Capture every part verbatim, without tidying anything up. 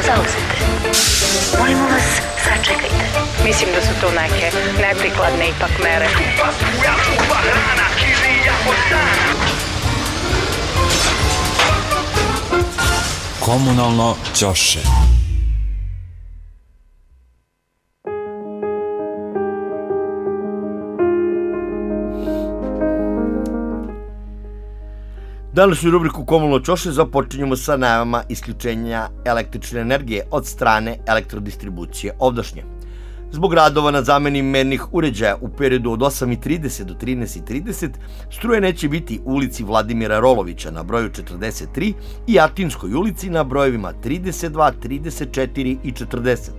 zauzete. Molimo vas, sačekajte. Mislim da su to neke neprikladne ipak mere. Komunalno ćoše. Današnju rubriku Komunalno ćoše započinjemo sa najavama isključenja električne energije od strane elektrodistribucije Ovdašnje. Zbog radova na zameni mernih uređaja u periodu od osam i trideset do trinaest i trideset struje neće biti u ulici Vladimira Rolovića na broju četrdeset tri i Atinskoj ulici na brojevima trideset dva, trideset četiri i četrdeset.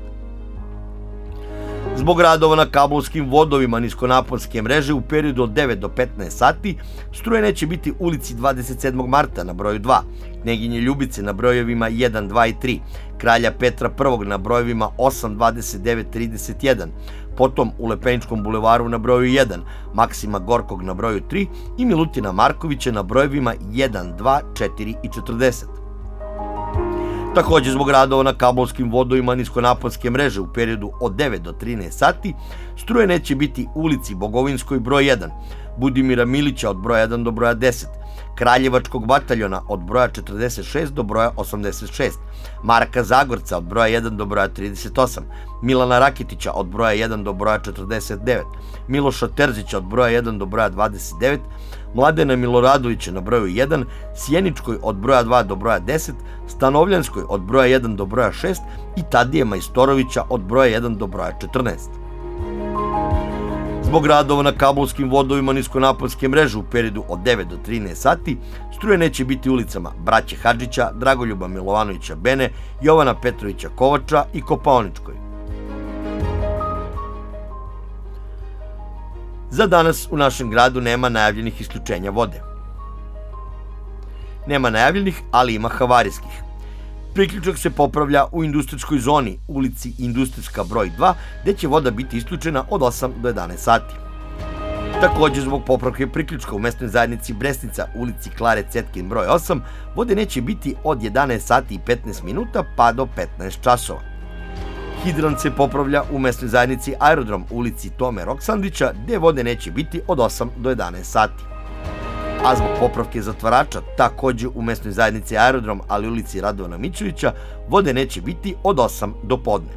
Zbog radova na kablovskim vodovima niskonaponske mreže u periodu od devet do petnaest sati struje neće biti u ulici dvadeset sedmog marta na broju dva, Kneginje Ljubice na brojevima jedan, dva i tri, Kralja Petra prvog na brojevima osam, dvadeset devet, trideset jedan, potom u Lepeničkom bulevaru na broju jedan, Maksima Gorkog na broju tri i Milutina Markovića na brojevima jedan, dva, četiri i četrdeset. Također zbog radova na kablovskim vodovima niskonaponske mreže u periodu od devet do trinaest sati struje neće biti u ulici Bogovinskoj broj jedan, Budimira Milića od broja jedan do broja deset, Kraljevačkog bataljona od broja četrdeset šest do broja osamdeset šest, Marka Zagorca od broja jedan do broja trideset osam, Milana Rakitića od broja jedan do broja četrdeset devet, Miloša Terzića od broja jedan do broja dvadeset devet, Mladena Miloradovića na broju jedan, Sjeničkoj od broja dva do broja deset, Stanovljanskoj od broja jedan do broja šest i Tadije Majstorovića od broja jedan do broja četrnaest. Zbog radova na kablovskim vodovima niskonaponske mreže u periodu od devet do trinaest sati struje neće biti ulicama Braće Hadžića, Dragoljuba Milovanovića Bene, Jovana Petrovića Kovača i Kopaoničkoj. Za danas u našem gradu nema najavljenih isključenja vode. Nema najavljenih, ali ima havarijskih. Priključak se popravlja u industrijskoj zoni, ulici Industrijska broj dva, gde će voda biti isključena od osam do jedanaest sati. Također zbog popravke priključka u mesnoj zajednici Bresnica, ulici Klare Cetkin broj osam, vode neće biti od jedanaest sati i petnaest minuta pa do petnaest časova. Hidrant se popravlja u mesnoj zajednici Aerodrom, ulici Tome Roksandića, gde vode neće biti od osam do jedanaest sati. A zbog popravke zatvarača, također u mesnoj zajednici Aerodrom, ali u ulici Radovana Mićovića, vode neće biti od osam do podne.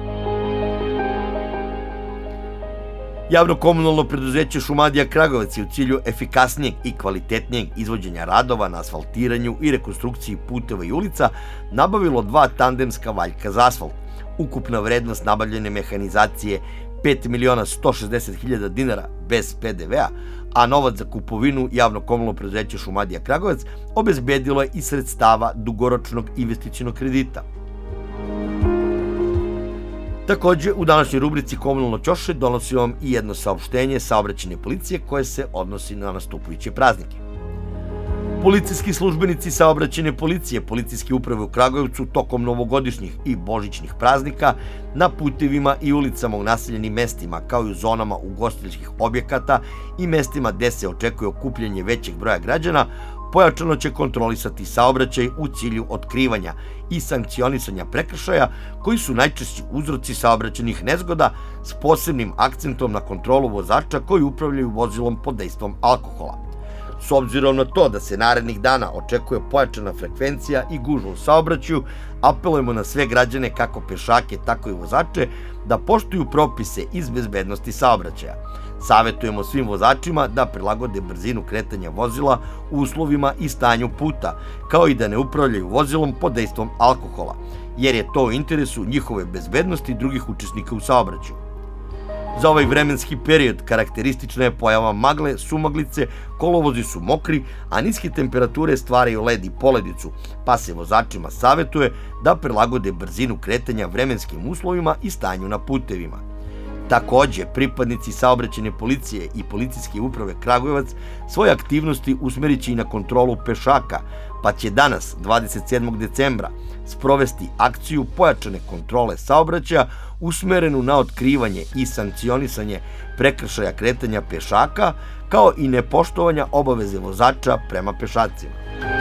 Javno komunalno preduzeće Šumadija Kragujevac je u cilju efikasnijeg i kvalitetnijeg izvođenja radova na asfaltiranju i rekonstrukciji puteva i ulica nabavilo dva tandemska valjka za asfalt. Ukupna vrednost nabavljene mehanizacije pet miliona sto šezdeset hiljada dinara bez pe de vea, a novac za kupovinu javno komunalno preduzeće Šumadija Kragujevac obezbedilo je iz sredstava dugoročnog investicionog kredita. Također, u današnjoj rubrici Komunalno ćoše donosim vam i jedno saopštenje saobraćajne policije koje se odnosi na nastupujuće praznike. Policijski službenici saobraćajne policije Policijske uprave u Kragujevcu tokom novogodišnjih i božićnih praznika na putevima i ulicama u naseljenim mestima kao i u zonama ugostiteljskih objekata i mestima gde se očekuje okupljanje većeg broja građana pojačano će kontrolisati saobraćaj u cilju otkrivanja i sankcionisanja prekršaja koji su najčešći uzroci saobraćajnih nezgoda s posebnim akcentom na kontrolu vozača koji upravljaju vozilom pod dejstvom alkohola. S obzirom na to da se narednih dana očekuje pojačana frekvencija i gužva u saobraćaju, apelujemo na sve građane, kako pešake, tako i vozače, da poštuju propise iz bezbednosti saobraćaja. Savetujemo svim vozačima da prilagode brzinu kretanja vozila u uslovima i stanju puta, kao i da ne upravljaju vozilom pod dejstvom alkohola, jer je to u interesu njihove bezbednosti i drugih učesnika u saobraćaju. Za ovaj vremenski period karakteristična je pojava magle, sumaglice, kolovozi su mokri, a niske temperature stvaraju led i poledicu, pa se vozačima savetuje da prilagode brzinu kretanja vremenskim uslovima i stanju na putevima. Također, pripadnici saobraćajne policije i Policijske uprave Kragujevac svoje aktivnosti usmerit će i na kontrolu pešaka, pa će danas, dvadeset sedmog decembra, sprovesti akciju pojačane kontrole saobraćaja usmerenu na otkrivanje i sankcionisanje prekršaja kretanja pešaka, kao i nepoštovanja obaveze vozača prema pešacima.